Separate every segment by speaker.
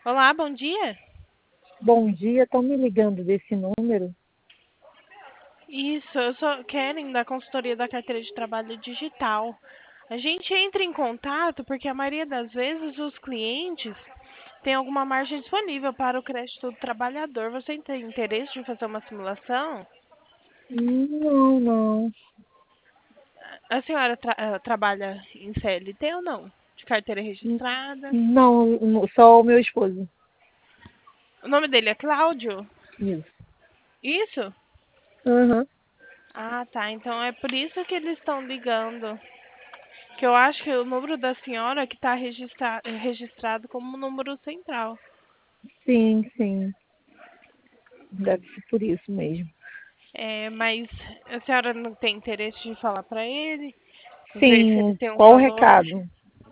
Speaker 1: Olá, bom dia.
Speaker 2: Bom dia, estão me ligando desse número?
Speaker 1: Isso, eu sou Keren, da consultoria da carteira de trabalho digital. A gente entra em contato porque a maioria das vezes os clientes têm alguma margem disponível para o crédito do trabalhador. Você tem interesse de fazer uma simulação?
Speaker 2: Não, não.
Speaker 1: A senhora trabalha em CLT ou não? De carteira registrada?
Speaker 2: Não, só o meu esposo.
Speaker 1: O nome dele é Cláudio?
Speaker 2: Isso.
Speaker 1: Isso?
Speaker 2: Aham.
Speaker 1: Ah, tá. Então é por isso que eles estão ligando. Que eu acho que o número da senhora que está registrado como número central.
Speaker 2: Sim, sim. Deve ser por isso mesmo.
Speaker 1: É, mas a senhora não tem interesse de falar para ele? Ver se ele
Speaker 2: Sim,
Speaker 1: tem um
Speaker 2: qual o
Speaker 1: valor?
Speaker 2: recado?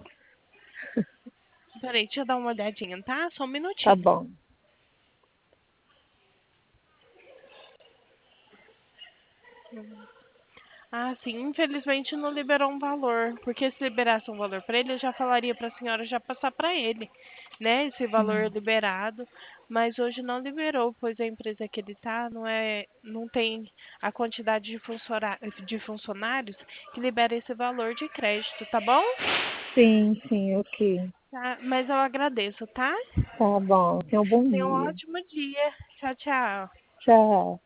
Speaker 1: Peraí, deixa eu dar uma olhadinha, tá? Só um
Speaker 2: Tá
Speaker 1: minutinho.
Speaker 2: bom.
Speaker 1: Ah, sim, infelizmente não liberou um valor, porque se liberasse um valor para ele, eu já falaria para a senhora já passar para ele, né, esse valor liberado, mas hoje não liberou, pois a empresa que ele tá não tem a quantidade de funcionários que libera esse valor de crédito, tá bom?
Speaker 2: Sim, sim, ok.
Speaker 1: Tá, mas eu agradeço, tá?
Speaker 2: Tá bom. Tenha um bom
Speaker 1: Tenha um
Speaker 2: dia.
Speaker 1: ótimo dia. Tchau, tchau.
Speaker 2: Tchau.